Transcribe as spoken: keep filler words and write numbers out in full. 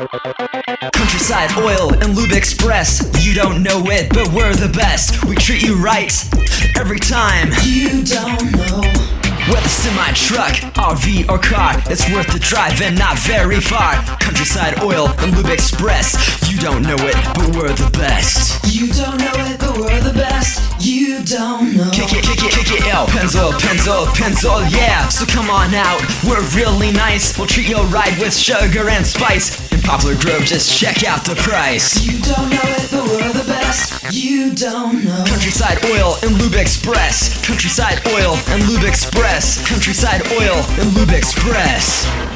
Countryside Oil and Lube Express. You don't know it, but we're the best. We treat you right every time. You don't know. Whether semi-truck, R V or car, it's worth the drive and not very far. Countryside Oil and Lube Express. You don't know it, but we're the best. You don't know it, but we're the best. You don't know. Kick it, kick it, kick it, yo. Pennzoil, Pennzoil, Pennzoil, yeah. So come on out, we're really nice. We'll treat your ride with sugar and spice. In Poplar Grove, just check out the price. You don't know it, but we're the best. You don't know. Countryside Oil and Lube Express. Countryside Oil and Lube Express. Countryside Oil and Lube Express.